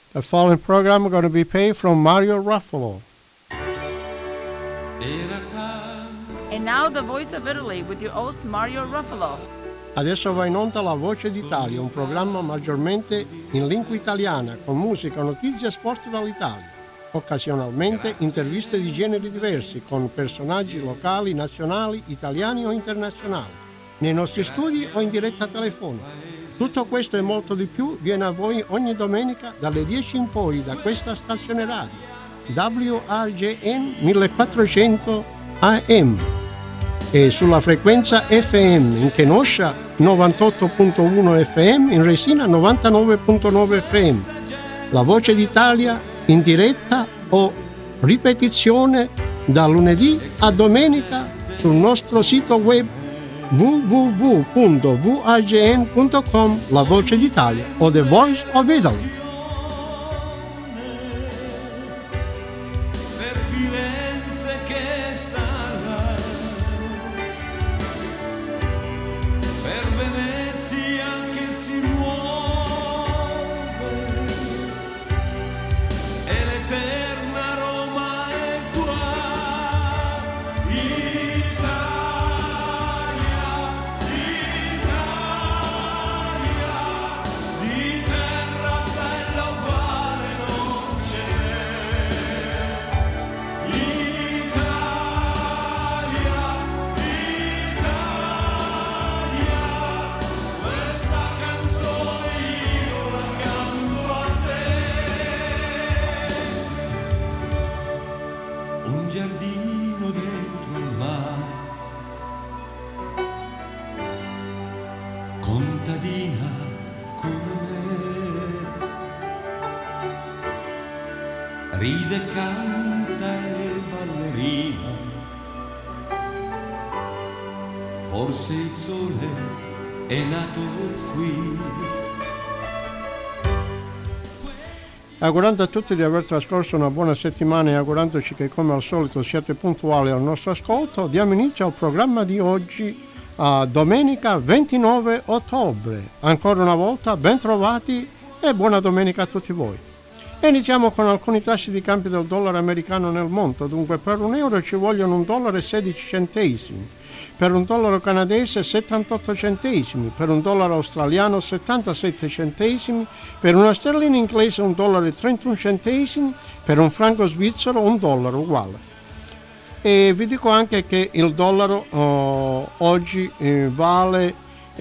The following program is going to be paid from Mario Ruffalo. And now the Voice of Italy with your host Mario Ruffalo. Adesso va in onda La Voce d'Italia, un programma maggiormente in lingua italiana, con musica, notizie e sport dall'Italia. Occasionalmente interviste di generi diversi con personaggi locali, nazionali, italiani o internazionali, nei nostri studi o in diretta telefonica. Tutto questo e molto di più viene a voi ogni domenica dalle 10 in poi da questa stazione radio, WRGN 1400 AM, e sulla frequenza FM in Kenosha 98.1 FM, in Resina 99.9 FM. La Voce d'Italia in diretta o ripetizione da lunedì a domenica sul nostro sito web www.vrgn.com, La Voce d'Italia o The Voice of Italy. Ride, canta e ballerina, forse il sole è nato qui. Augurando a tutti di aver trascorso una buona settimana e augurandoci che come al solito siate puntuali al nostro ascolto, diamo inizio al programma di oggi, domenica 29 ottobre. Ancora una volta ben trovati e buona domenica a tutti voi. E iniziamo con alcuni tassi di cambio del dollaro americano nel mondo. Dunque, per un euro ci vogliono $1,16, per un dollaro canadese 78 centesimi, per un dollaro australiano 77 centesimi, per una sterlina inglese $1,31, per un franco svizzero $1 uguale. E vi dico anche che il dollaro oggi vale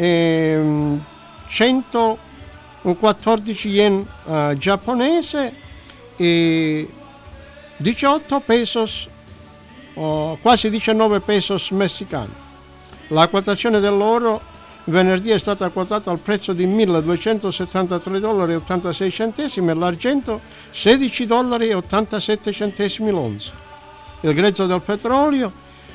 114 yen giapponese e 18 pesos, quasi 19 pesos messicani. La quotazione dell'oro venerdì è stata quotata al prezzo di $1.273,86 e l'argento $16,87 l'onza. Il grezzo del petrolio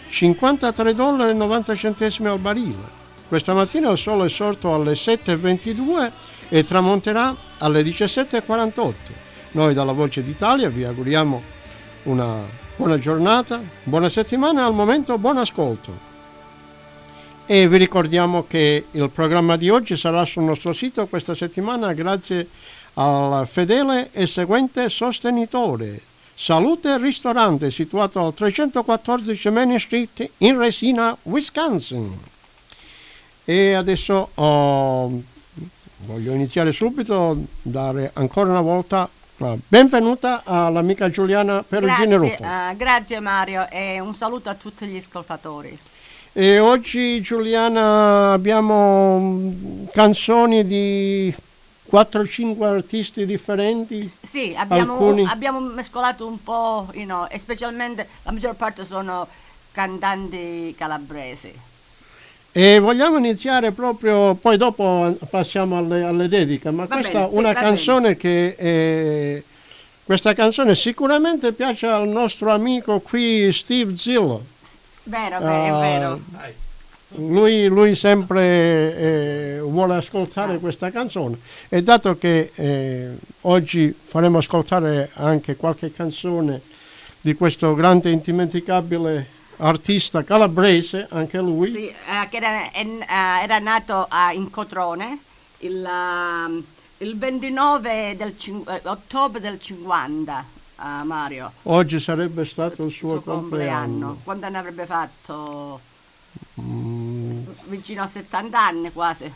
$53,90 al barile. Questa mattina il sole è sorto alle 7:22 e tramonterà alle 17:48. Noi dalla Voce d'Italia vi auguriamo una buona giornata, buona settimana, al momento buon ascolto. E vi ricordiamo che il programma di oggi sarà sul nostro sito questa settimana grazie al fedele e seguente sostenitore, Salute Ristorante, situato al 314 Main Street in Resina, Wisconsin. E adesso voglio iniziare subito, dare ancora una volta benvenuta all'amica Giuliana Perugini Ruffo. Grazie Mario e un saluto a tutti gli ascoltatori. E oggi, Giuliana, abbiamo canzoni di 4-5 artisti differenti. Sì, abbiamo mescolato un po', e specialmente la maggior parte sono cantanti calabresi. E vogliamo iniziare proprio, poi dopo passiamo alle dediche, ma questa è una canzone che questa canzone sicuramente piace al nostro amico qui Steve Zillo. Vero, è vero. Lui sempre vuole ascoltare questa canzone, e dato che oggi faremo ascoltare anche qualche canzone di questo grande indimenticabile artista calabrese, anche lui. Sì, che era nato in Cotrone il Il 29 ottobre del 50, Mario. Oggi sarebbe stato il suo compleanno. Quando ne avrebbe fatto? Vicino a 70 anni quasi.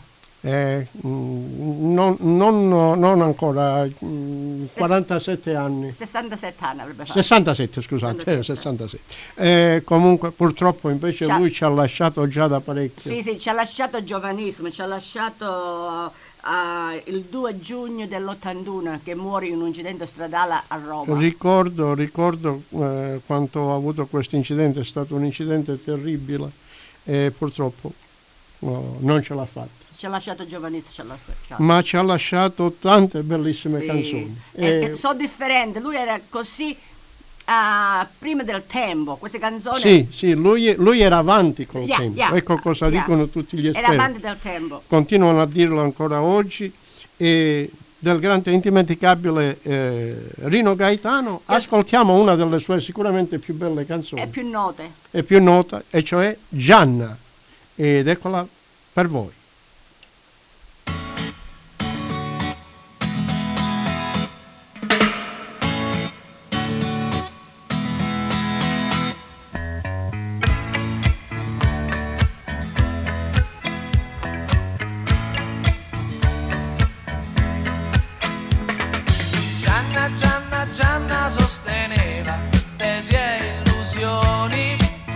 Non ancora, 47 anni. 67 anni avrebbe fatto. 67, scusate, 67. Comunque purtroppo invece lui ci ha lasciato già da parecchio. Sì, ci ha lasciato giovanissimo, ci ha lasciato il 2 giugno dell'81 che muore in un incidente stradale a Roma. Ricordo quando ha avuto questo incidente, è stato un incidente terribile e purtroppo non ce l'ha fatta. Ci ha lasciato giovanissimo, ma ci ha lasciato tante bellissime canzoni. Sono differenti, lui era così prima del tempo, queste canzoni. Sì, lui era avanti col tempo. Ecco cosa dicono tutti gli esperti. Era avanti del tempo. Continuano a dirlo ancora oggi. E del grande indimenticabile Rino Gaetano, ascoltiamo una delle sue sicuramente più belle canzoni. È più note. È più nota, e cioè Gianna. Ed eccola per voi. Gianna sosteneva tesi e illusioni.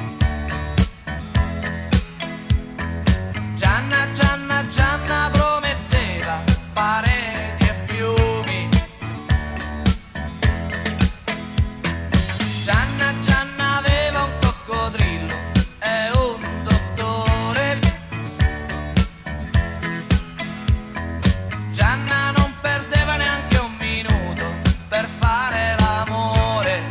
Gianna prometteva pareti e fiumi. Gianna aveva un coccodrillo e un dottore. Gianna non perdeva neanche un minuto per fare l'amore.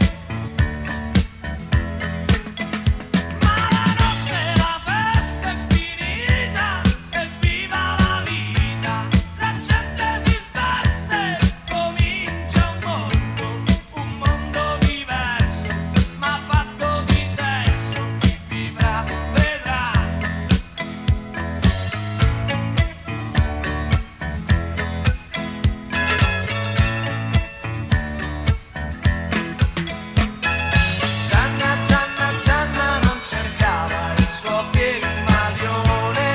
Ma la notte la festa è finita e viva la vita. La gente si sveste, comincia un mondo diverso, ma fatto di sesso, chi vivrà vedrà. Gianna non cercava il suo Pigmalione.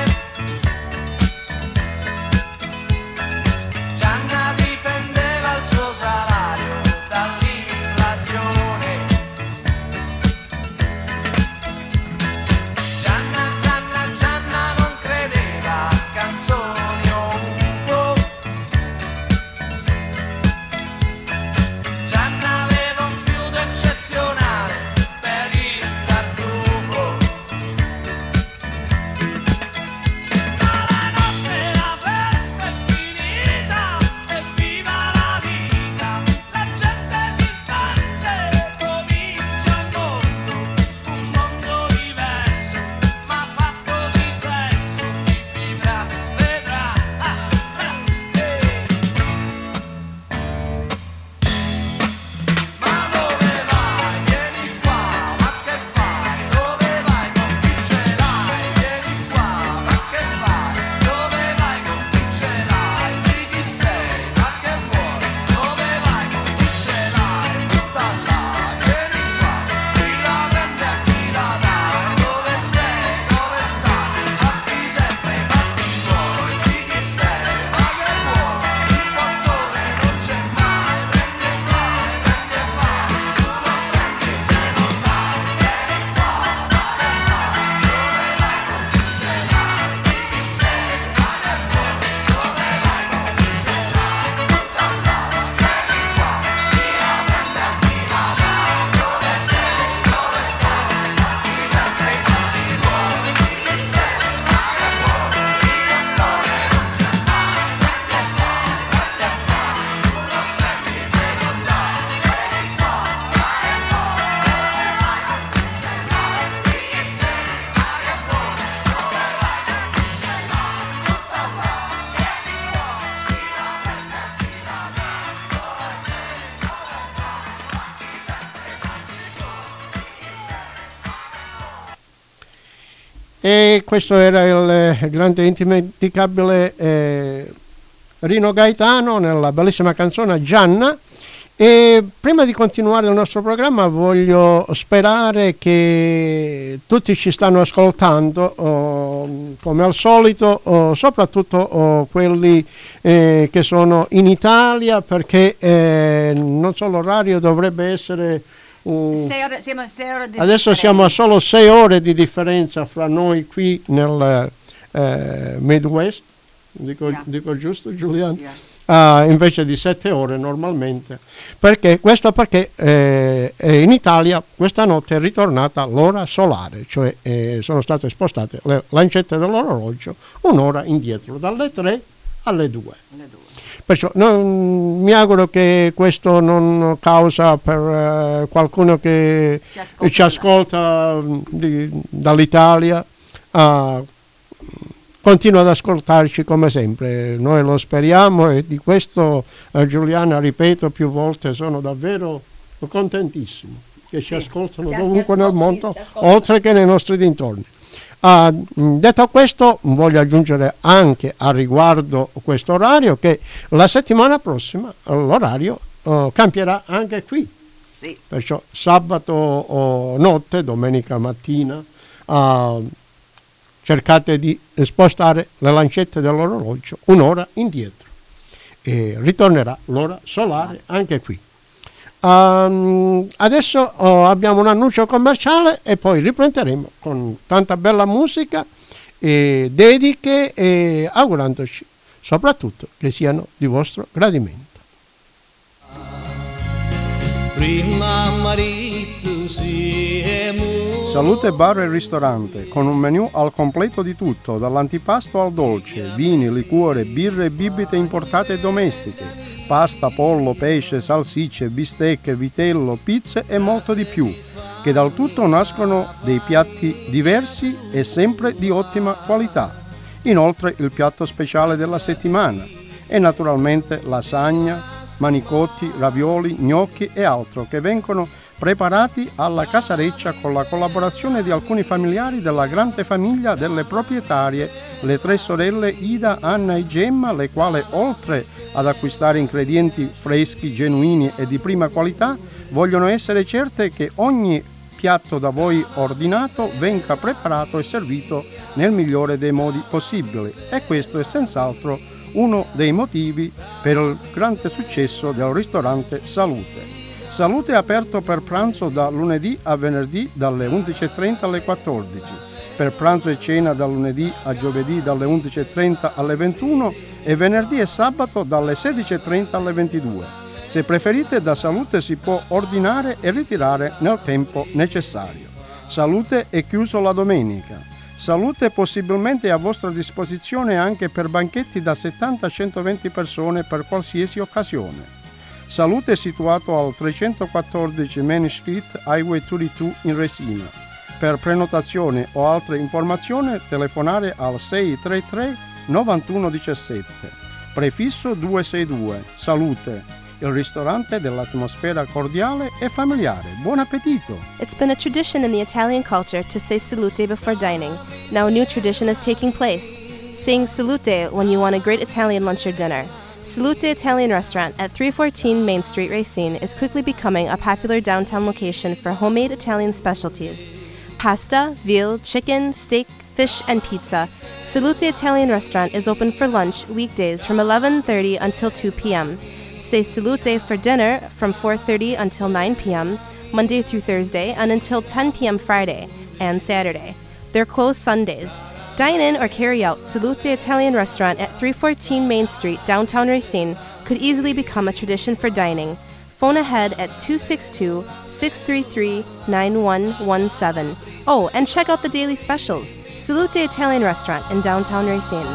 Gianna difendeva il suo salario dall'inflazione. Gianna non credeva a canzoni o UFO. Gianna aveva un fiuto eccezionale per il tartufo. Ma la notte la festa è finita e viva la vita. La gente si sveste, comincia un mondo diverso, ma fatto di sesso, chi vivrà vedrà. Ma dove vai? Vieni qua, ma che fai? Dove vai? Con chi ce l'hai? Vieni qua, ma che fai? Dove vai? Con chi ce l'hai? Di chi sei? Ma che vuoi? Dove vai? Con chi ce l'hai? Tutta là, vieni qua, chi la prende a chi la dai? Dove sei? Dove stai? Fatti sempre i fatti tuoi. Di chi sei? Ma che vuoi? Il dottore non c'è mai. Prendi e vai, prendi e vai. Tu non prendi se non dai. Vieni qua, ma che fai? Dove vai? Con chi ce l'hai? Di chi sei? Ma che vuoi? Dove vai? Con chi ce l'hai? Tutta là, vieni qua, chi la prende a chi la dai? Dove sei? Dove stai? Fatti sempre i fatti tuoi. Di chi sei? Ma che vuoi? Il dottore non c'è mai. Prendi e vai, prendi e vai. Tu non prendi se non dai. Vieni qua, ma che vuoi? Dove vai? Con chi ce l'hai? Di chi sei? Ma che vuoi? Dove vai? Con chi ce l'hai? Tutta là, vieni qua, chi la prende a chi la dai? Dove sei? Dove stai? Fatti sempre i fatti tuoi. Di chi sei? E questo era il grande indimenticabile Rino Gaetano nella bellissima canzone Gianna. E prima di continuare il nostro programma voglio sperare che tutti ci stanno ascoltando, come al solito, soprattutto quelli che sono in Italia, perché non so, l'orario dovrebbe essere... 6 ore, siamo a 6 ore di adesso siamo a solo 6 ore di differenza fra noi qui nel Midwest, dico giusto, Giuliano? Yes. Invece di 7 ore normalmente, perché in Italia questa notte è ritornata l'ora solare, cioè sono state spostate le lancette dell'orologio un'ora indietro, dalle 3 alle 2. Perciò mi auguro che questo non causa per qualcuno che ci ascolta dall'Italia, continua ad ascoltarci come sempre, noi lo speriamo, e di questo Giuliana, ripeto più volte, sono davvero contentissimo che ci ascoltano dovunque nel mondo, oltre che nei nostri dintorni. Detto questo, voglio aggiungere anche a riguardo questo orario che la settimana prossima l'orario cambierà anche qui, Sì. perciò sabato notte, domenica mattina, cercate di spostare le lancette dell'orologio un'ora indietro e ritornerà l'ora solare anche qui. Adesso abbiamo un annuncio commerciale e poi riprenderemo con tanta bella musica e dediche, e augurandoci soprattutto che siano di vostro gradimento. Prima marito siamo. Salute Bar e Ristorante, con un menù al completo di tutto, dall'antipasto al dolce, vini, liquore, birre e bibite importate e domestiche, pasta, pollo, pesce, salsicce, bistecche, vitello, pizze e molto di più, che dal tutto nascono dei piatti diversi e sempre di ottima qualità. Inoltre il piatto speciale della settimana e naturalmente lasagna, manicotti, ravioli, gnocchi e altro che vengono preparati alla casareccia con la collaborazione di alcuni familiari della grande famiglia delle proprietarie, le 3 sorelle Ida, Anna e Gemma, le quali oltre ad acquistare ingredienti freschi, genuini e di prima qualità, vogliono essere certe che ogni piatto da voi ordinato venga preparato e servito nel migliore dei modi possibili, e questo è senz'altro uno dei motivi per il grande successo del ristorante Salute. Salute è aperto per pranzo da lunedì a venerdì dalle 11.30 alle 14, per pranzo e cena da lunedì a giovedì dalle 11.30 alle 21 e venerdì e sabato dalle 16.30 alle 22. Se preferite, da Salute si può ordinare e ritirare nel tempo necessario. Salute è chiuso la domenica. Salute possibilmente a vostra disposizione anche per banchetti da 70 a 120 persone per qualsiasi occasione. Salute è situato al 314 Main Street, Highway 32 in Resina. Per prenotazione o altre informazioni telefonare al 633 9117. Prefisso 262. Salute, il ristorante dell'atmosfera cordiale e familiare. Buon appetito! It's been a tradition in the Italian culture to say salute before dining. Now a new tradition is taking place, saying salute when you want a great Italian lunch or dinner. Salute Italian Restaurant at 314 Main Street, Racine is quickly becoming a popular downtown location for homemade Italian specialties. Pasta, veal, chicken, steak, fish, and pizza. Salute Italian Restaurant is open for lunch weekdays from 11:30 until 2 p.m. Say salute for dinner from 4:30 until 9 p.m., Monday through Thursday, and until 10 p.m. Friday and Saturday. They're closed Sundays. Dine in or carry out. Salute Italian Restaurant at 314 Main Street, downtown Racine, could easily become a tradition for dining. Phone ahead at 262-633-9117. Oh, and check out the daily specials. Salute Italian Restaurant in downtown Racine.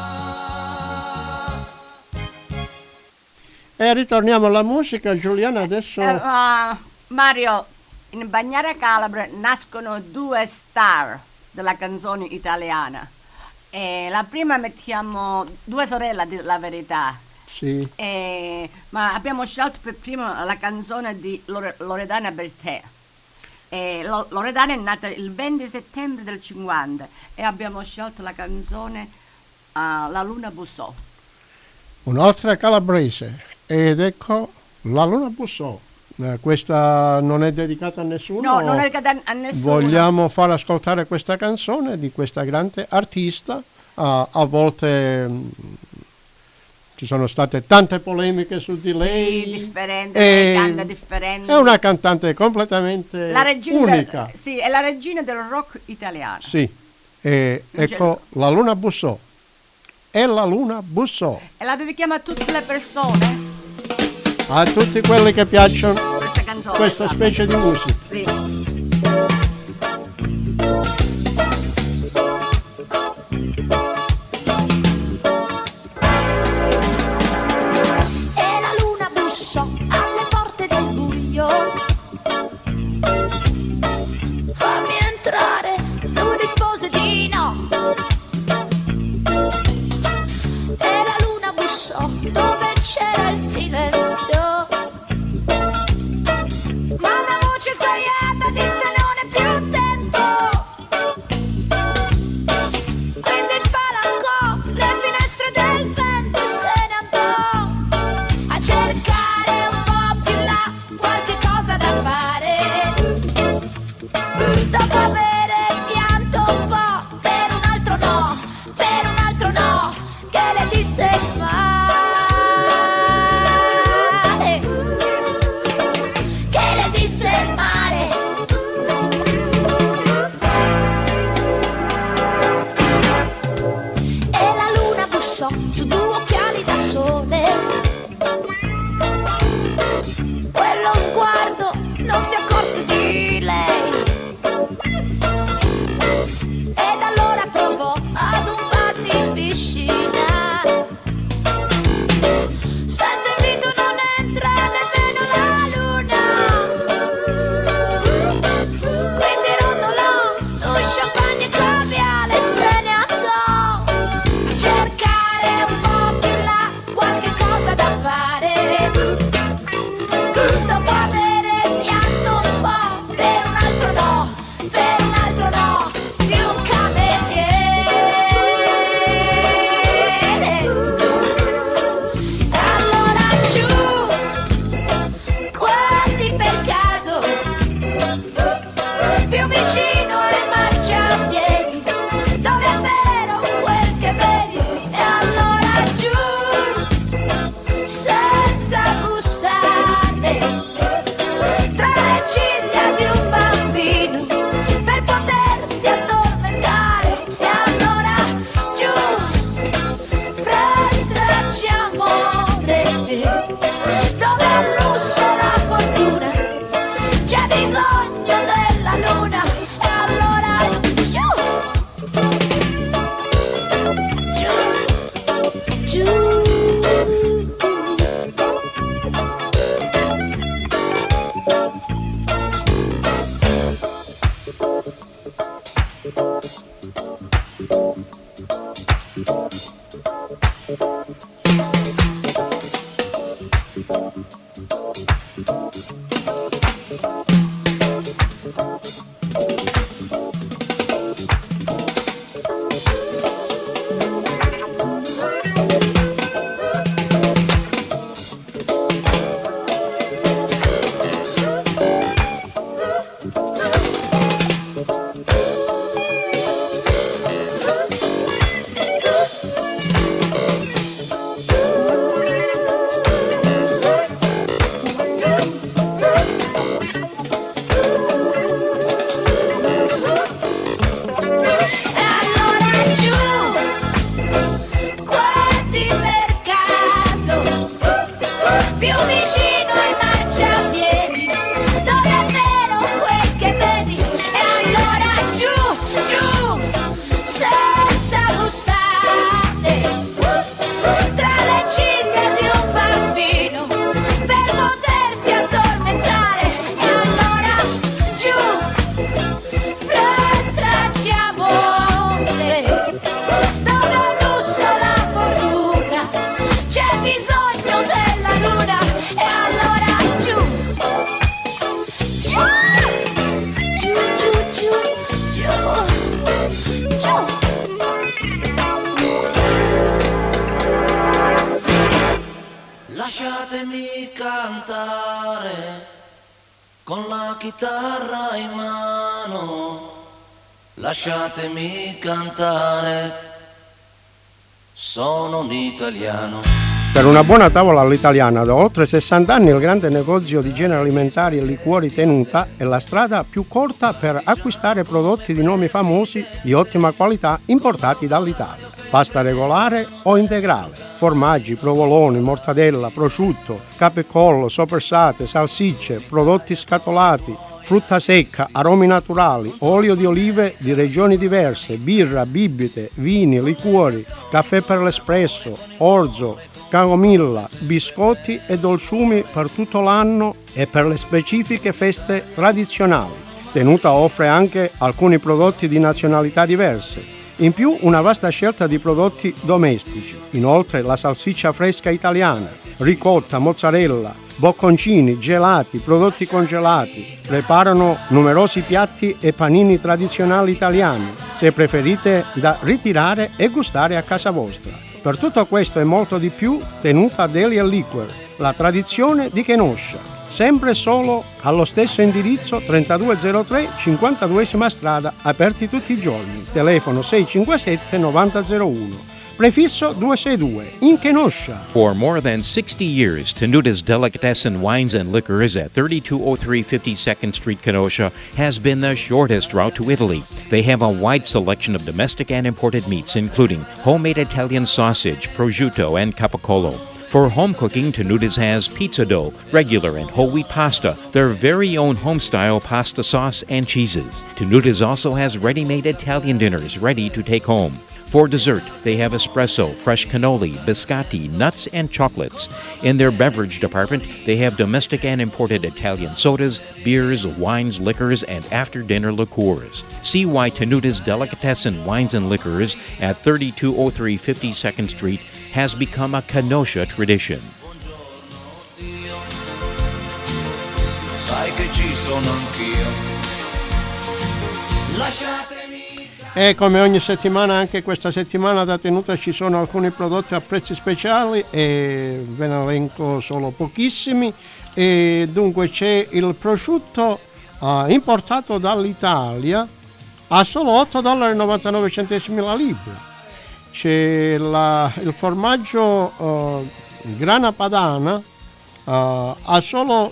E ritorniamo alla musica, Giuliana, adesso... Mario, in Bagnara Calabre nascono 2 star della canzone italiana. La prima mettiamo 2 sorelle, la verità. Sì. Ma abbiamo scelto per prima la canzone di Loredana Bertè. Loredana è nata il 20 settembre del 50 e abbiamo scelto la canzone La Luna bussò. un'altra calabrese, ed ecco La Luna bussò. Questa non è dedicata a nessuno? No, non è dedicata a nessuno. Vogliamo far ascoltare questa canzone di questa grande artista. A volte ci sono state tante polemiche su di lei. Differente, canta differente. È una cantante completamente unica. Sì, è la regina del rock italiano. Sì, ecco La Luna bussò. E la luna bussò. E la dedichiamo a tutte le persone? A tutti quelli che piacciono Questa canzone. questa specie di musica. Sì. Alle porte del buio, fammi entrare, lui rispose di no. E la luna bussò dove c'era il silenzio, ma una voce sguaiata disse non è più tempo. Quindi spalancò le finestre del vento e se ne andò a cercare dopo avere pianto un po' per un altro no, che le disse il mare, che le disse il mare. E la luna bussò su due occhiali da sole, quello sguardo non si accorse di lei. Ed allora provò ad un party in piscina, senza invito non entra nemmeno la luna. Quindi rotolò su champagne e caviale e se ne andò a cercare un po' più in là qualche cosa da fare, dopo avere pianto un po' per un altro no, di un cameriere. Allora giù, quasi per caso, più vicino ai marciapiedi, dove è vero quel che vedi. E allora giù, senza bussare, tra le ciglia di un bambino, per potersi addormentare. E allora giù, frestraci amore, dove al lusso la fortuna c'è bisogno della luna. E allora giù, giù, giù. con la chitarra in mano, lasciatemi cantare, sono un italiano. Per una buona tavola all'italiana da oltre 60 anni il grande negozio di generi alimentari e liquori Tenuta è la strada più corta per acquistare prodotti di nomi famosi di ottima qualità importati dall'Italia. Pasta regolare o integrale, formaggi, provoloni, mortadella, prosciutto, capecollo, soppressate, salsicce, prodotti scatolati, frutta secca, aromi naturali, olio di olive di regioni diverse, birra, bibite, vini, liquori, caffè per l'espresso, orzo, camomilla, biscotti e dolciumi per tutto l'anno e per le specifiche feste tradizionali. Tenuta offre anche alcuni prodotti di nazionalità diverse. In più una vasta scelta di prodotti domestici. Inoltre la salsiccia fresca italiana, ricotta, mozzarella, bocconcini, gelati, prodotti congelati. Preparano numerosi piatti e panini tradizionali italiani, se preferite da ritirare e gustare a casa vostra. Per tutto questo e molto di più, Tenuta Deli & Liquor, la tradizione di Kenosha. Sempre solo allo stesso indirizzo 3203 52esima strada, aperti tutti i giorni. Telefono 657 9001. Prefisso 262 in Kenosha. For more than 60 years, Tenuta's Delicatessen Wines and Liquors at 3203 52nd Street, Kenosha, has been the shortest route to Italy. They have a wide selection of domestic and imported meats, including homemade Italian sausage, prosciutto, and capicola. For home cooking, Tenuta's has pizza dough, regular and whole wheat pasta, their very own home-style pasta sauce, and cheeses. Tenuta's also has ready-made Italian dinners ready to take home. For dessert, they have espresso, fresh cannoli, biscotti, nuts, and chocolates. In their beverage department, they have domestic and imported Italian sodas, beers, wines, liquors, and after-dinner liqueurs. See why Tenuta's Delicatessen Wines and Liquors at 3203 52nd Street has become a Kenosha tradition. Sai che ci sono anch'io. Lasciatemi. E come ogni settimana, anche questa settimana da Tenuta ci sono alcuni prodotti a prezzi speciali e ve ne elenco solo pochissimi. E dunque c'è il prosciutto importato dall'Italia a solo $8,99 la libra. C'è il formaggio grana padana a solo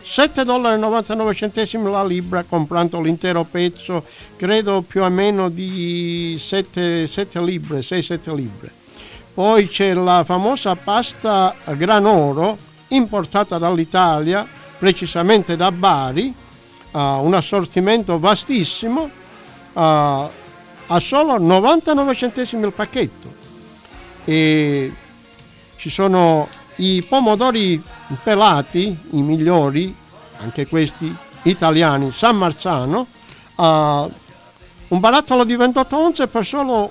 $7,99 la libra, comprando l'intero pezzo, credo più o meno di 6-7 libre. Poi c'è la famosa pasta granoro importata dall'Italia, precisamente da Bari, un assortimento vastissimo, a solo 99 centesimi il pacchetto. E ci sono i pomodori pelati, i migliori, anche questi italiani, San Marzano, un barattolo di 28 onze per solo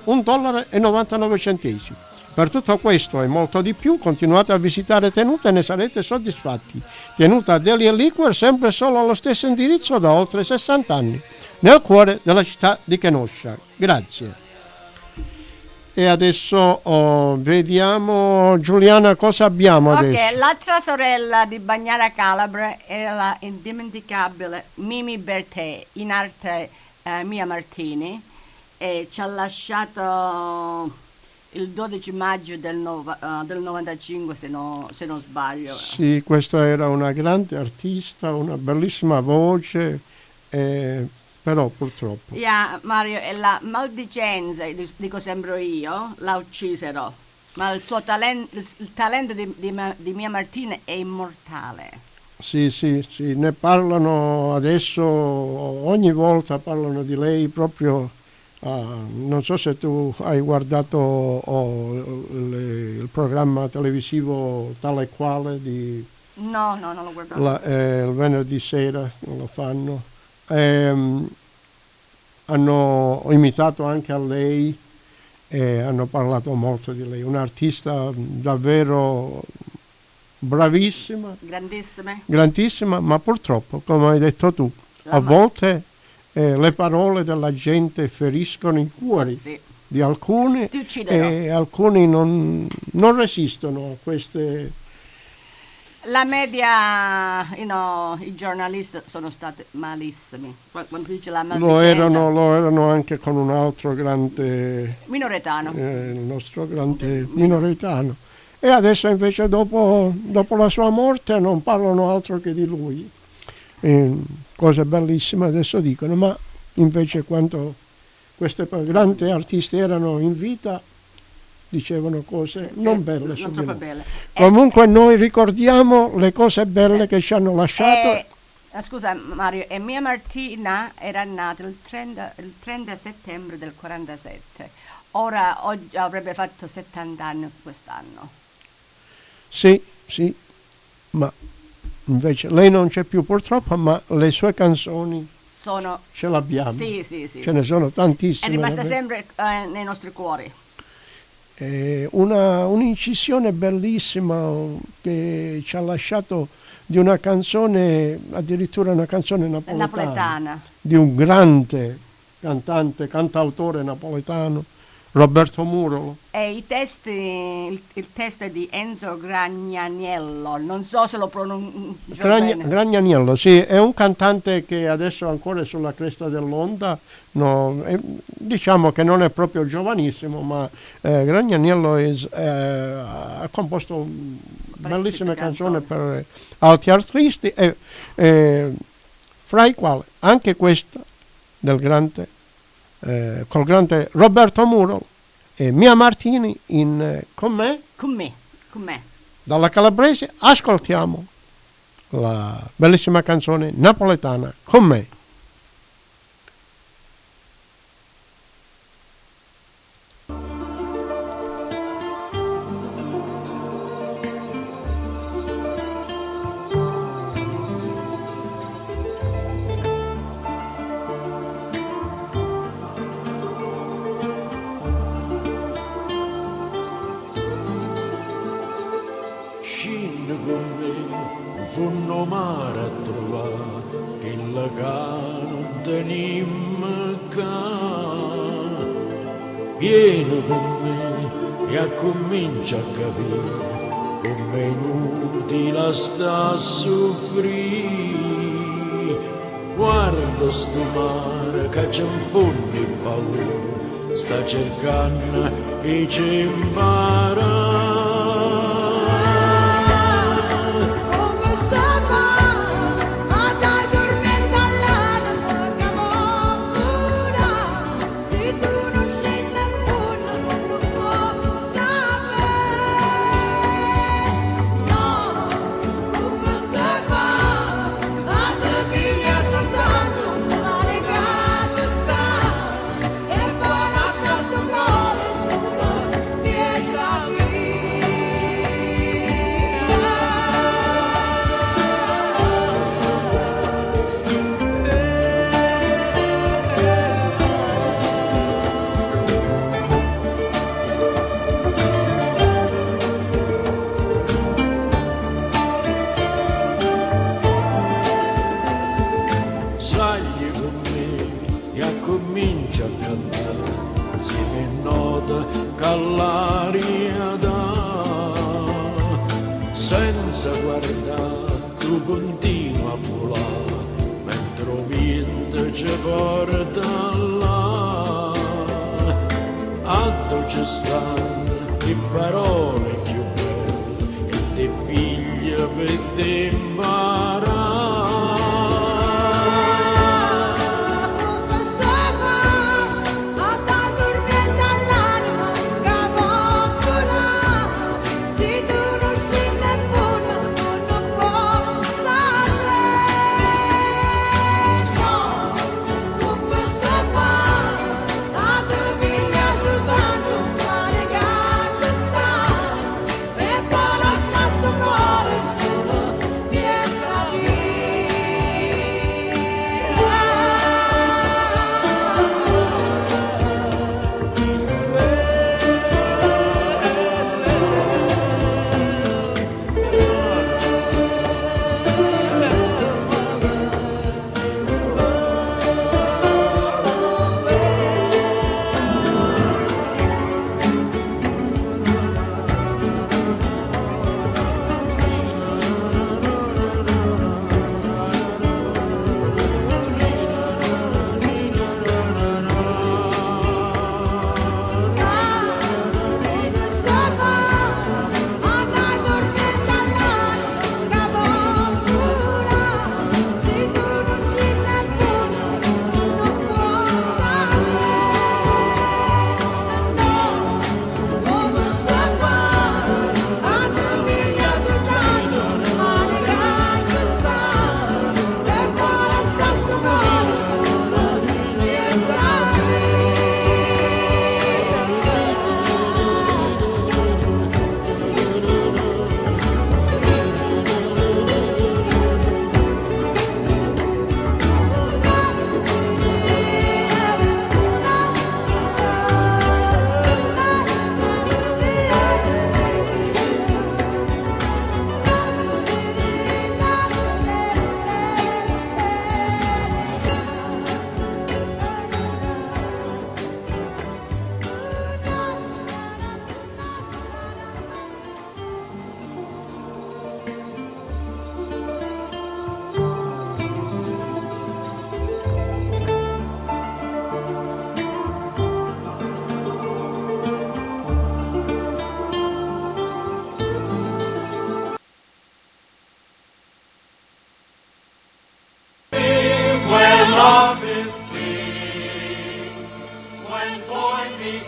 $1,99. Per tutto questo e molto di più continuate a visitare Tenuta e ne sarete soddisfatti. Tenuta Deli & Liquor, sempre solo allo stesso indirizzo da oltre 60 anni, nel cuore della città di Kenosha. Grazie. E adesso vediamo, Giuliana, cosa abbiamo adesso? Ok, l'altra sorella di Bagnara Calabre era la indimenticabile Mimi Bertè, in arte Mia Martini, e ci ha lasciato il 12 maggio del 95, se non sbaglio. Sì, questa era una grande artista, una bellissima voce, però purtroppo. Mario, e la maldicenza, dico sempre io, la uccisero, ma il suo talento, il talento di Mia Martina è immortale. Sì, ne parlano adesso, ogni volta parlano di lei proprio. Non so se tu hai guardato il programma televisivo Tale e Quale di... No, non l'ho guardato. Il venerdì sera lo fanno. Hanno imitato anche a lei e hanno parlato molto di lei. Un'artista davvero bravissima. Grandissima, ma purtroppo, come hai detto tu, a volte... le parole della gente feriscono i cuori di alcuni e alcuni non resistono a queste La media, i giornalisti sono stati malissimi. Quando si dice la Lo erano anche con un altro grande minoretano. Il nostro grande minoretano. E adesso invece dopo la sua morte non parlano altro che di lui. Cose bellissime adesso dicono, ma invece quando questi grandi artisti erano in vita dicevano cose non belle su di lui. Comunque noi ricordiamo le cose belle che ci hanno lasciato. Scusa Mario, e Mia Martina era nata il 30 settembre del 47. Oggi avrebbe fatto 70 anni quest'anno. Sì, ma invece lei non c'è più purtroppo, ma le sue canzoni ce l'abbiamo. Sì. Ce ne sono tantissime. È rimasta sempre nei nostri cuori. Un'incisione bellissima che ci ha lasciato di una canzone, addirittura una canzone napoletana. Di un grande cantautore napoletano, Roberto Murolo. E il testo è di Enzo Gragnaniello, non so se lo pronuncio bene. Gragnaniello, sì, è un cantante che adesso ancora è sulla cresta dell'onda, diciamo che non è proprio giovanissimo, ma Gragnaniello ha composto bellissime canzoni per altri artisti, fra i quali anche questa col grande Roberto Murolo e Mia Martini Con me. Dalla Calabrese ascoltiamo la bellissima canzone napoletana Con me. Funno mare a trovare quella che non tenim ca. Vieni con me e comincia a capire come inutile sta a soffrire. Guarda sto mare che c'è un fondo di paura, sta cercando e ci impara. L'aria dà, senza guardare tu continua a volare, mentre il vento ci porta là. A tu ci stanno le parole più belle e ti piglia per te imparare. Piezza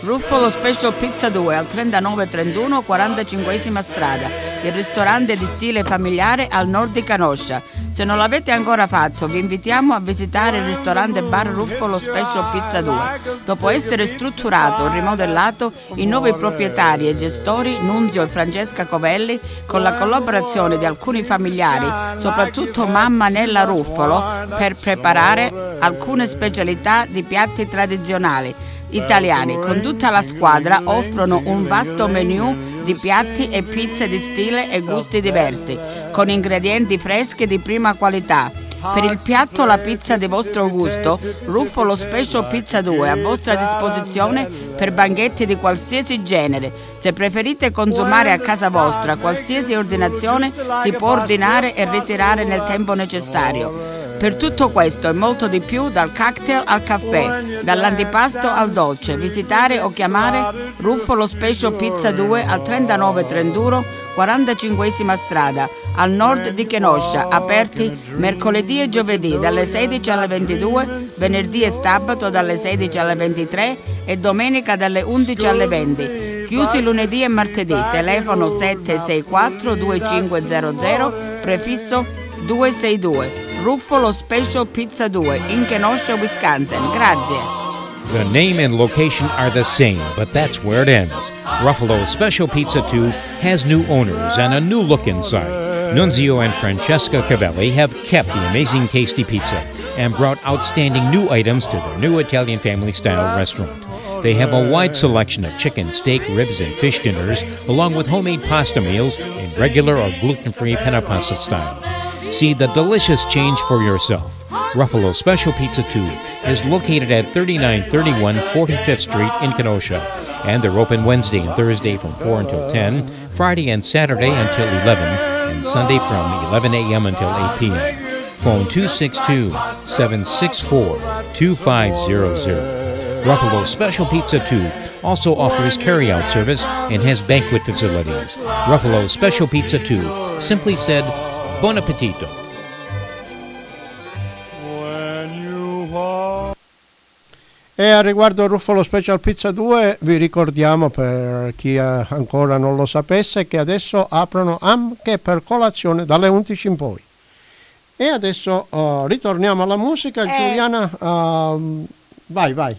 Ruffolo Special Pizza 2 al 3931 45esima strada, il ristorante di stile familiare al nord di Kenosha. Se non l'avete ancora fatto, vi invitiamo a visitare il ristorante bar Ruffolo Special Pizza 2. Dopo essere strutturato e rimodellato, i nuovi proprietari e gestori, Nunzio e Francesca Covelli, con la collaborazione di alcuni familiari, soprattutto mamma Nella Ruffolo, per preparare alcune specialità di piatti tradizionali italiani. Con tutta la squadra offrono un vasto menù di piatti e pizze di stile e gusti diversi, con ingredienti freschi di prima qualità. Per il piatto o la pizza di vostro gusto, Ruffolo Special Pizza 2 è a vostra disposizione per banchetti di qualsiasi genere. Se preferite consumare a casa vostra, qualsiasi ordinazione si può ordinare e ritirare nel tempo necessario. Per tutto questo e molto di più, dal cocktail al caffè, dall'antipasto al dolce, visitare o chiamare Ruffolo Special Pizza 2 al 3931 45esima strada, al nord di Kenosha, aperti mercoledì e giovedì dalle 16 alle 22, venerdì e sabato dalle 16 alle 23 e domenica dalle 11 alle 20. Chiusi lunedì e martedì, telefono 764 2500, prefisso 262. Ruffolo Special Pizza 2 in Kenosha, Wisconsin. Grazie. The name and location are the same, but that's where it ends. Ruffalo Special Pizza 2 has new owners and a new look inside. Nunzio and Francesca Cavelli have kept the amazing tasty pizza and brought outstanding new items to their new Italian family-style restaurant. They have a wide selection of chicken, steak, ribs, and fish dinners, along with homemade pasta meals in regular or gluten-free penna pasta style. See the delicious change for yourself. Ruffalo Special Pizza 2 is located at 3931 45th Street in Kenosha, and they're open Wednesday and Thursday from 4 until 10, Friday and Saturday until 11, and Sunday from 11 a.m. until 8 p.m. Phone 262-764-2500. Ruffalo Special Pizza 2 also offers carry-out service and has banquet facilities. Ruffalo Special Pizza 2, simply said, buon appetito. E a riguardo Ruffalo Special Pizza 2 vi ricordiamo, per chi ancora non lo sapesse, che adesso aprono anche per colazione dalle 11 in poi. E adesso ritorniamo alla musica. Giuliana, vai.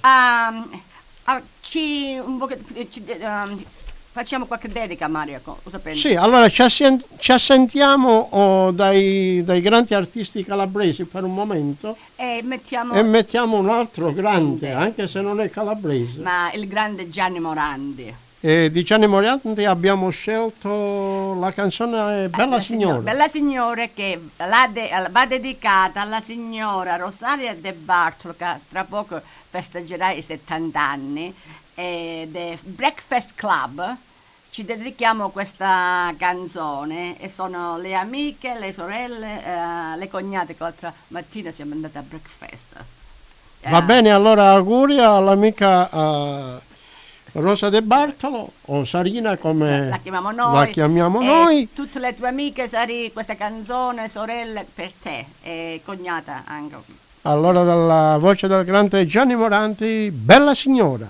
Facciamo qualche dedica, Mario, cosa pensi? Sì, allora ci assentiamo dai grandi artisti calabresi per un momento e mettiamo un altro grande, anche se non è calabrese. Ma il grande Gianni Morandi. Di Gianni Morandi abbiamo scelto la canzone Bella Signora. Bella Signora, che va dedicata alla signora Rosaria De Bartolo, che tra poco festeggerà i 70 anni. The Breakfast Club. Ci dedichiamo questa canzone e sono le amiche, le sorelle, le cognate che l'altra mattina siamo andate a breakfast. Va bene, allora auguri all'amica Rosa De Bartolo, o Sarina come la chiamiamo noi. Tutte le tue amiche, Sari, questa canzone, sorelle, per te e cognata anche. Allora, dalla voce del grande Gianni Morandi, Bella Signora.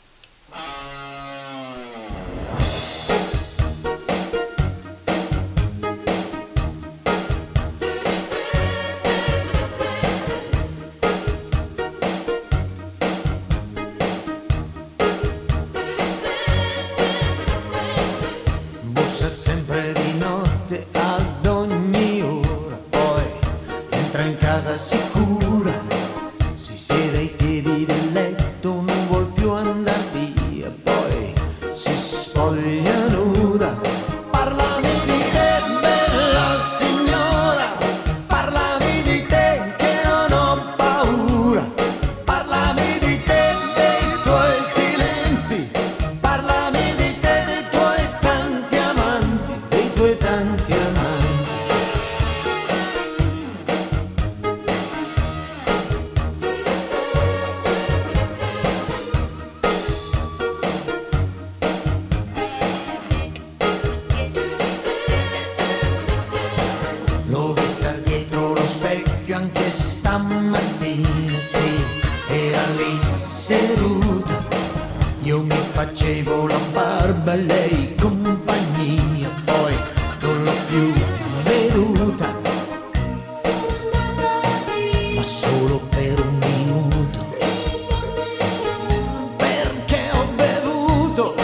Bussa sempre di notte ad ogni ora, poi entra in casa sicura, si siede ai piedi del letto, non vuol più andar via, poi si spoglia nuda. Parlami di te, bella signora, parlami di te che non ho paura, parlami di te, dei tuoi silenzi, parlami di te, dei tuoi tanti amanti, dei tuoi tanti amanti. L'ho vista dietro lo specchio anche stamattina, sì, era lì seduta, Io mi facevo la barba e lei compagnia, poi non l'ho più veduta, ma solo per un minuto, perché ho bevuto.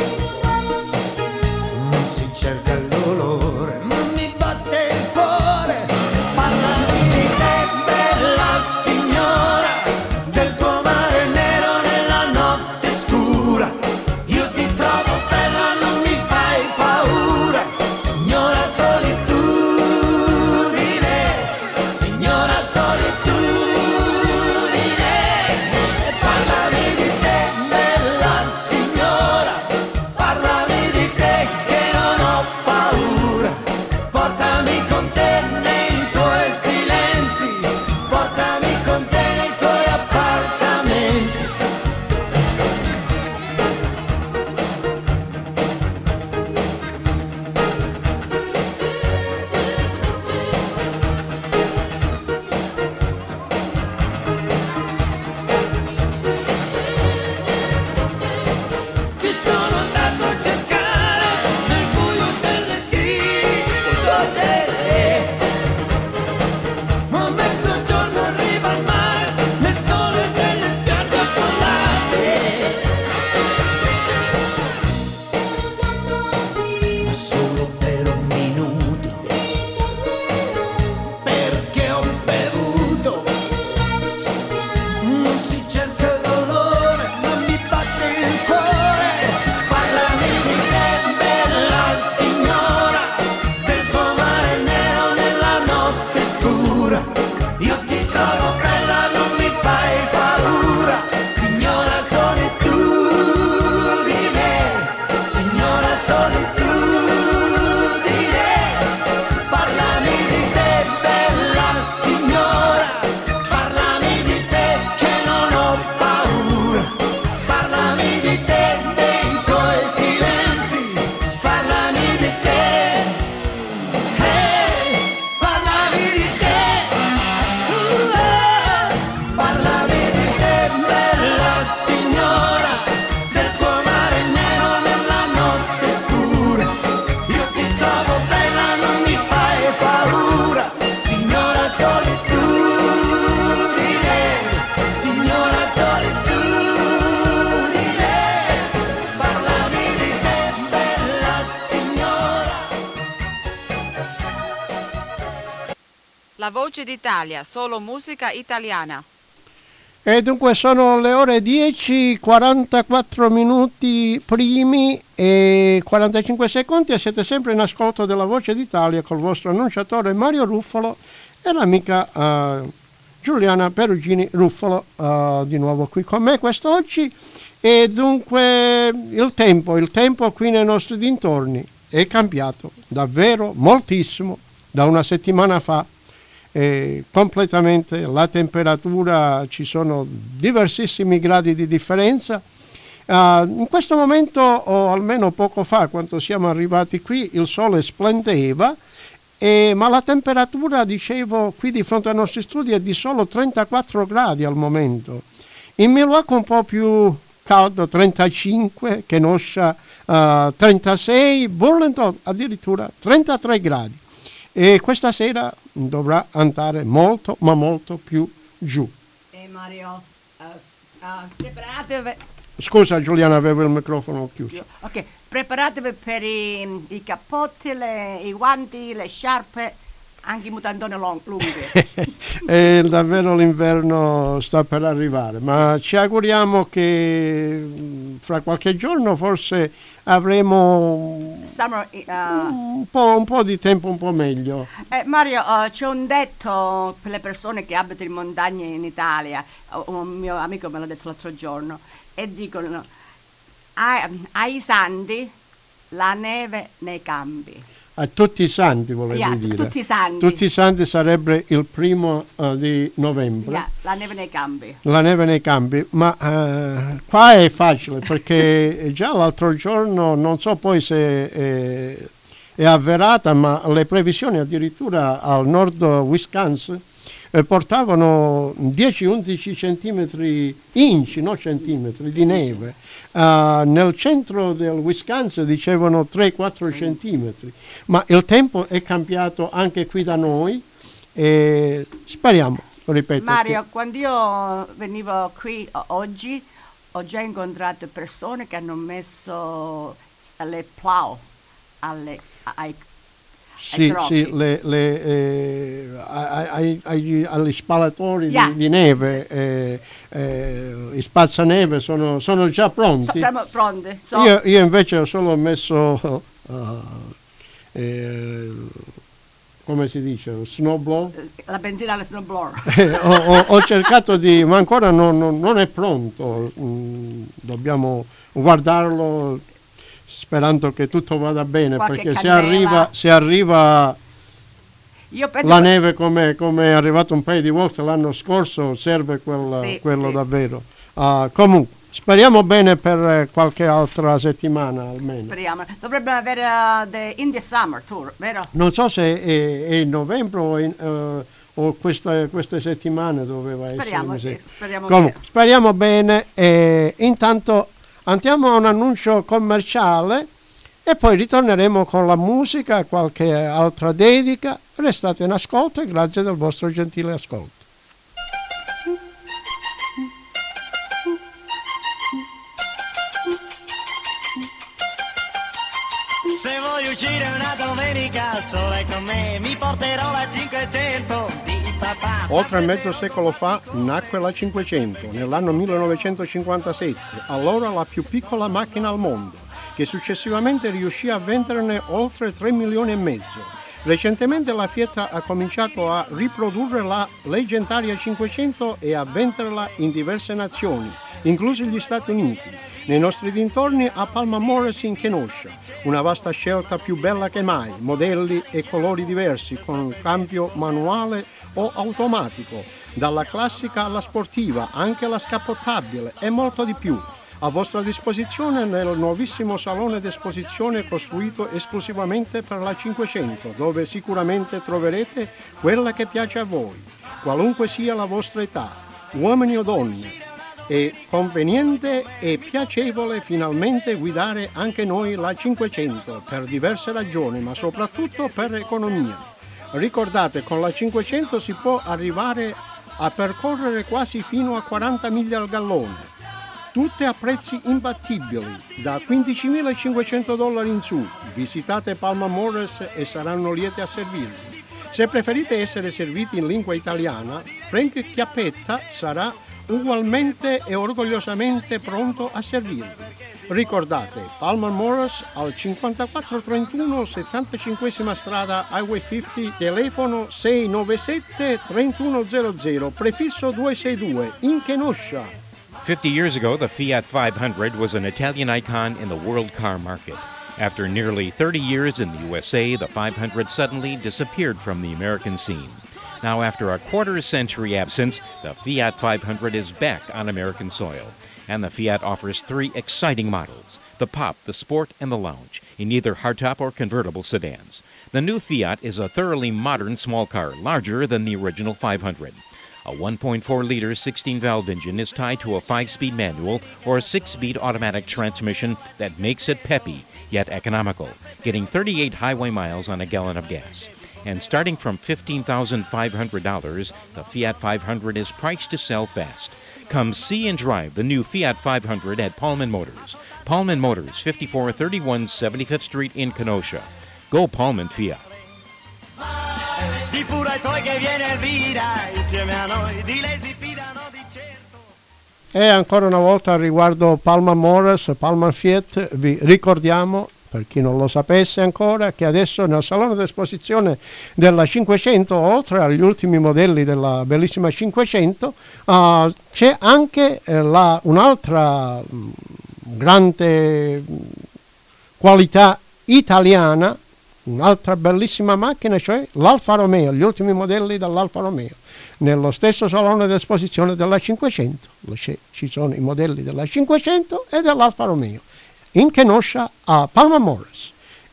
Non si cerca il dolore, ma mi batte il cuore. Parlami di te, bella signora, del tuo mare nero nella notte scura. Io ti trovo bella, non mi fai paura. Signora solitudine, signora solitudine. Parlami di te, bella signora, parlami di te che non ho paura. Portami con te nei tuoi silenzi, portami con te nei tuoi appartamenti. Ti sono andato a cercare nel buio delle discoteche, ma a mezzogiorno arriva al mare, nel sole delle spiagge affollate. Ma solo per un minuto, perché ho bevuto. Non si cerca il dolore, ma mi batte il cuore. Parlami di te, bella signora, del tuo mare nero nella notte scura. Io ti trovo bella, non mi fai paura. Signora solitudine, signora solitudine. Parlami di te, bella signora, parlami di te che non ho paura. Parlami di te dei tuoi silenzi, parlami di te, parlami di te, parlami di te, bella signora, del tuo mare nero nella notte scura. Io ti trovo bella, non mi fai paura. Signora solitudine, signora solitudine. Parlami di te, bella signora. La voce d'Italia, solo musica italiana. E dunque sono le ore 10, 44 minuti primi e 45 secondi e siete sempre in ascolto della Voce d'Italia col vostro annunciatore Mario Ruffolo e l'amica Giuliana Perugini Ruffolo di nuovo qui con me quest'oggi. E dunque il tempo qui nei nostri dintorni è cambiato davvero moltissimo da una settimana fa. Completamente la temperatura, ci sono diversissimi gradi di differenza. In questo momento, o almeno poco fa, quando siamo arrivati qui, il sole splendeva, ma la temperatura, dicevo, qui di fronte ai nostri studi è di solo 34 gradi al momento. In Milwaukee un po' più caldo, 35, Kenosha 36, Burlington addirittura 33 gradi. E questa sera dovrà andare molto, ma molto più giù. Mario, preparatevi. Scusa Giuliana, avevo il microfono chiuso. Ok, preparatevi per i cappotti, i guanti, le sciarpe, anche i mutandoni lunghi. Davvero l'inverno sta per arrivare, ma ci auguriamo che fra qualche giorno forse avremo un po' di tempo un po' meglio. Mario, c'è un detto per le persone che abitano in montagne in Italia, un mio amico me l'ha detto l'altro giorno, e dicono ai santi la neve nei campi. A tutti i santi volevo dire. Tutti i santi. Tutti i santi sarebbe il 1° di novembre. La neve nei campi. La neve nei campi, ma qua è facile perché già l'altro giorno, non so poi se è avverata, ma le previsioni addirittura al nord Wisconsin portavano 10-11 centimetri, inci, non centimetri, di neve. Nel centro del Wisconsin dicevano 3-4 centimetri, ma il tempo è cambiato anche qui da noi e speriamo, ripeto. Mario, quando io venivo qui oggi ho già incontrato persone che hanno messo le plow ai Sì, agli spalatori di neve, i spazzaneve sono già pronti. Siamo pronti. Io invece ho solo messo, come si dice, snowblower. La benzina alle snowblower. Ho cercato ma ancora non è pronto. Dobbiamo guardarlo, sperando che tutto vada bene, perché se arriva la neve come è arrivato un paio di volte l'anno scorso, serve quello davvero. Comunque, speriamo bene per qualche altra settimana almeno. Speriamo. Dovrebbero avere the India Summer Tour, vero? Non so se è in novembre o queste settimane doveva essere. Speriamo bene. Intanto andiamo a un annuncio commerciale e poi ritorneremo con la musica e qualche altra dedica. Restate in ascolto e grazie del vostro gentile ascolto. Se voglio uscire una domenica sola con me, mi porterò la 500 di papà. Oltre mezzo secolo fa nacque la 500, nell'anno 1957, allora la più piccola macchina al mondo, che successivamente riuscì a venderne oltre 3 milioni e mezzo. Recentemente la Fiat ha cominciato a riprodurre la leggendaria 500 e a venderla in diverse nazioni, inclusi gli Stati Uniti. Nei nostri dintorni a Palma Morris in Kenosha, una vasta scelta più bella che mai, modelli e colori diversi con cambio manuale o automatico, dalla classica alla sportiva, anche la scappottabile e molto di più. A vostra disposizione nel nuovissimo salone d'esposizione costruito esclusivamente per la 500, dove sicuramente troverete quella che piace a voi, qualunque sia la vostra età, uomini o donne. È conveniente e piacevole finalmente guidare anche noi la 500 per diverse ragioni, ma soprattutto per economia. Ricordate, con la 500 si può arrivare a percorrere quasi fino a 40 miglia al gallone, tutte a prezzi imbattibili, da $15.500 in su. Visitate Palma Morris e saranno lieti a servirvi. Se preferite essere serviti in lingua italiana, Frank Chiappetta sarà ugualmente e orgogliosamente pronto a servirvi. Ricordate, Palma Morris al 5431 75esima strada Highway 50, telefono 697-3100, prefisso 262, in Kenosha. 50 years ago, the Fiat 500 was an Italian icon in the world car market. After nearly 30 years in the USA, the 500 suddenly disappeared from the American scene. Now, after a quarter-century absence, the Fiat 500 is back on American soil. And the Fiat offers 3 exciting models, the Pop, the Sport, and the Lounge, in either hardtop or convertible sedans. The new Fiat is a thoroughly modern small car, larger than the original 500. A 1.4-liter 16-valve engine is tied to a 5-speed manual or a 6-speed automatic transmission that makes it peppy, yet economical, getting 38 highway miles on a gallon of gas. And starting from $15,500, the Fiat 500 is priced to sell fast. Come see and drive the new Fiat 500 at Paulman Motors. Paulman Motors, 5431 75th Street in Kenosha. Go Paulman Fiat. Di pure ai tuoi che viene Elvira, insieme a noi, di lei si fidano di 100. E ancora una volta riguardo Palma Morris, Palma Fiat, vi ricordiamo, per chi non lo sapesse ancora, che adesso nel salone d'esposizione della 500, oltre agli ultimi modelli della bellissima 500, c'è anche un'altra grande qualità italiana, un'altra bellissima macchina, cioè l'Alfa Romeo, gli ultimi modelli dell'Alfa Romeo. Nello stesso salone d'esposizione della 500 ci sono i modelli della 500 e dell'Alfa Romeo, in Kenosha a Palma Morris.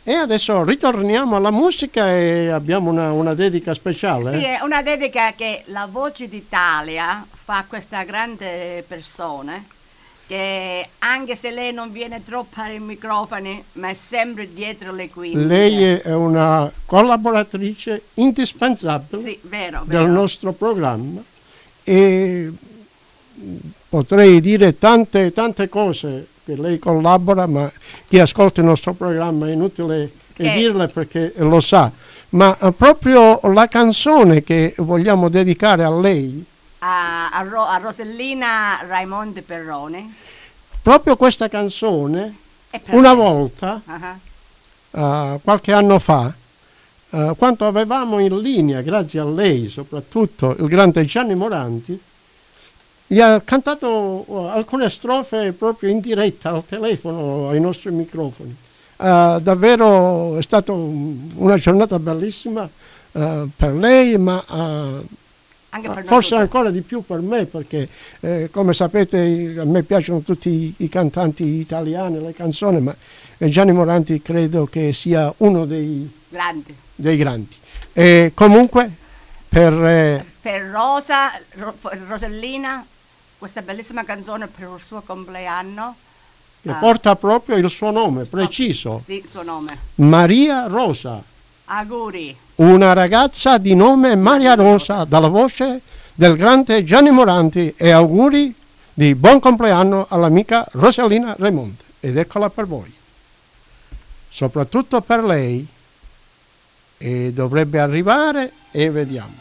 E adesso ritorniamo alla musica e abbiamo una dedica speciale. Sì, è una dedica che la Voce d'Italia fa a questa grande persona, che anche se lei non viene troppo ai microfoni, ma è sempre dietro le quinte. Lei è una collaboratrice indispensabile Sì, vero, del vero. nostro programma e potrei dire tante cose che lei collabora, ma chi ascolta il nostro programma è inutile dirle perché lo sa. Ma proprio la canzone che vogliamo dedicare a lei, A Rosellina Raimondi Perroni. proprio questa canzone, è per una lei. volta, Ah, qualche anno fa, quando avevamo in linea, grazie a lei soprattutto, il grande Gianni Moranti, gli ha cantato alcune strofe proprio in diretta al telefono, ai nostri microfoni. Davvero è stata una giornata bellissima per lei, ma anche per noi forse tutti. ancora di più per me, perché come sapete a me piacciono tutti i cantanti italiani, le canzoni, ma Gianni Moranti credo che sia uno dei grandi. E comunque per Rosellina, questa bellissima canzone per il suo compleanno. che porta proprio il suo nome preciso, Sì, il suo nome. Maria Rosa, Auguri. una ragazza di nome Maria Rosa, dalla voce del grande Gianni Moranti, e auguri di buon compleanno all'amica Rosellina Raimondi. Ed eccola per voi, soprattutto per lei, e dovrebbe arrivare e vediamo.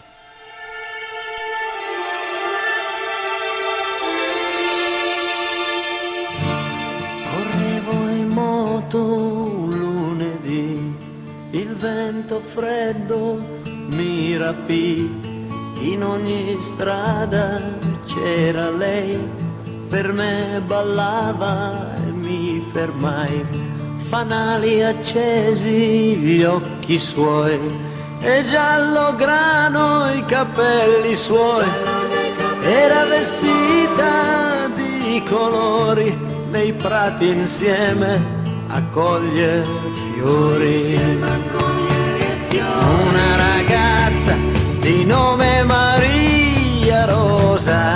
Correvo in moto un lunedì, il vento freddo mi rapì, in ogni strada c'era lei, per me ballava e mi fermai, fanali accesi gli occhi suoi, e giallo grano i capelli suoi, era vestita di colori, nei prati insieme a cogliere fiori. Una ragazza di nome Maria Rosa,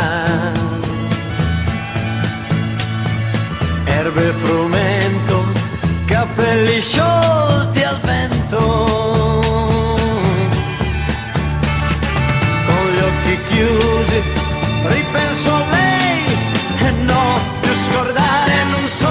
erbe e frumento, capelli sciolti al vento, con gli occhi chiusi ripenso a lei e no, più scordare non so.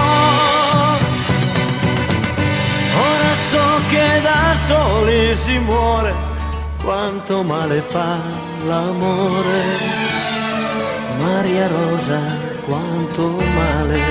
Ora so che da soli si muore, quanto male fa l'amore. Maria Rosa, quanto male.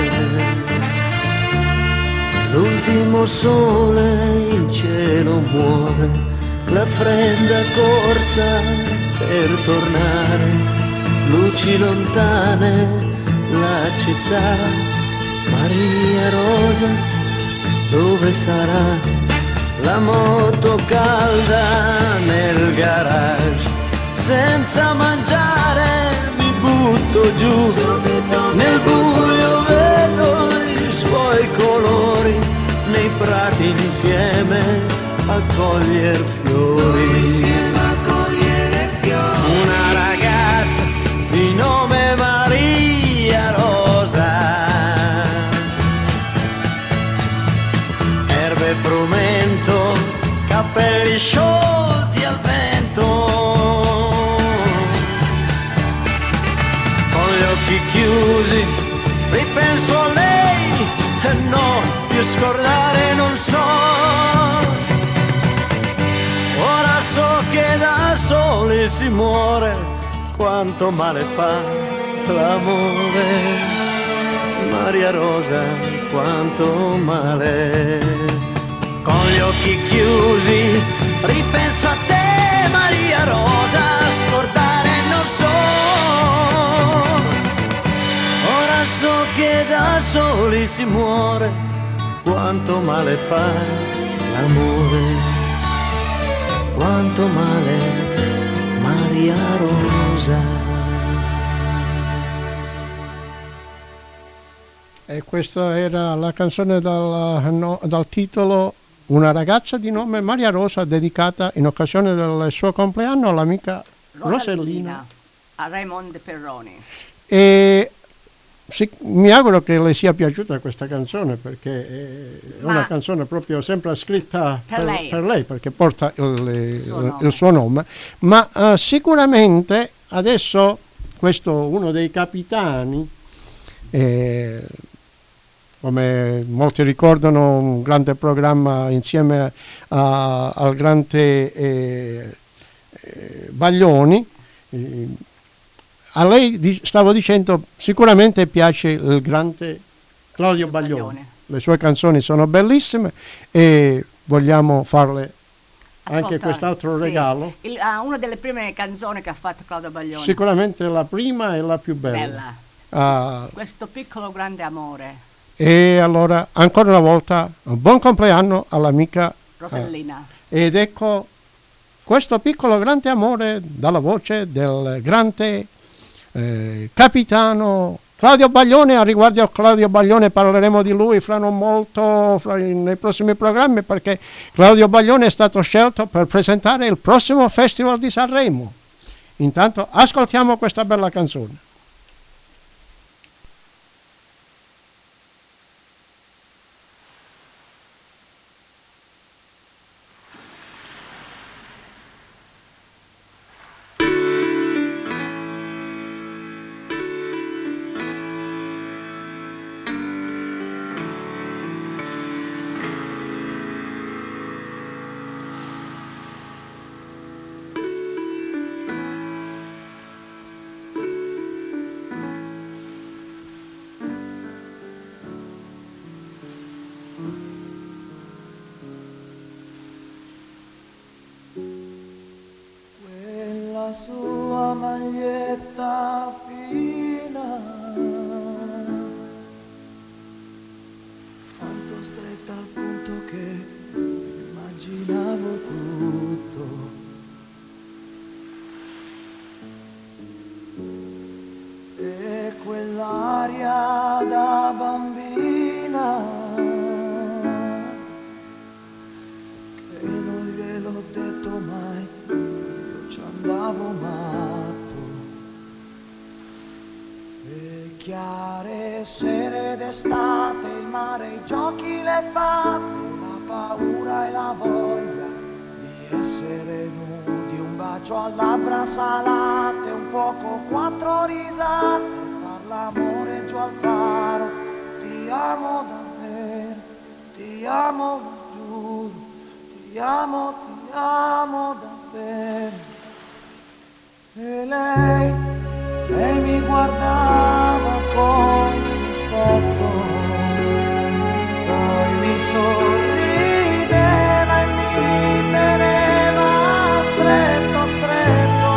L'ultimo sole in cielo muore, la fredda corsa per tornare, luci lontane, la città. Maria Rosa, dove sarà? La moto calda nel garage, senza mangiare mi butto giù, nel buio vedo i suoi colori, nei prati insieme a coglier fiori. Una ragazza di nome Maria Rosa, erbe e frumento, capelli sciolti al vento, con gli occhi chiusi ripenso a lei e no, più scordare non so. Ora so che da soli si muore, quanto male fa l'amore. Maria Rosa, quanto male. Con gli occhi chiusi ripenso a te, Maria Rosa, scordare non so. Ora so che da soli si muore, quanto male fa l'amore. Quanto male, Maria Rosa. E questa era la canzone dal titolo una ragazza di nome Maria Rosa, dedicata in occasione del suo compleanno all'amica Rosellina. A Raymond Perroni. E mi auguro che le sia piaciuta questa canzone, perché è una canzone proprio sempre scritta per lei, perché porta il suo nome. Ma sicuramente adesso questo uno dei capitani, come molti ricordano, un grande programma insieme al grande Baglioni. A lei stavo dicendo, sicuramente piace il grande Claudio Baglioni. Le sue canzoni sono bellissime e vogliamo farle anche quest'altro regalo. Una delle prime canzoni che ha fatto Claudio Baglioni. Sicuramente la prima e la più bella. Questo piccolo grande amore. E allora ancora una volta un buon compleanno all'amica Rosellina. Ed ecco questo piccolo grande amore dalla voce del grande capitano Claudio Baglioni. A riguardo a Claudio Baglioni parleremo di lui fra non molto nei prossimi programmi, perché Claudio Baglioni è stato scelto per presentare il prossimo Festival di Sanremo. Intanto ascoltiamo questa bella canzone. La sua maglietta fina, tanto stretta al punto che immaginavo tutto. E quell'aria da bambina che non gliel'ho detto mai, andavo matto. E chiare sere d'estate, il mare, i giochi, le fate, la paura e la voglia di essere nudi, un bacio a labbra salate, un fuoco, 4 risate, far l'amore giù al faro. Ti amo davvero, ti amo, lo giuro, ti amo davvero. E lei mi guardava con sospetto, poi mi sorrideva e mi teneva stretto, stretto.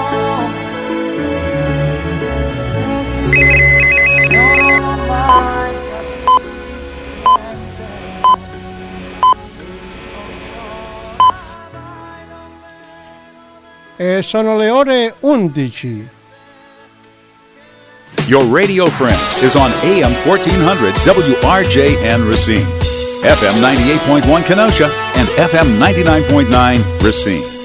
Ed io non ho mai capito niente. E sono le ore 11. Your radio friend is on AM 1400 WRJN Racine, FM 98.1 Kenosha, and FM 99.9 Racine.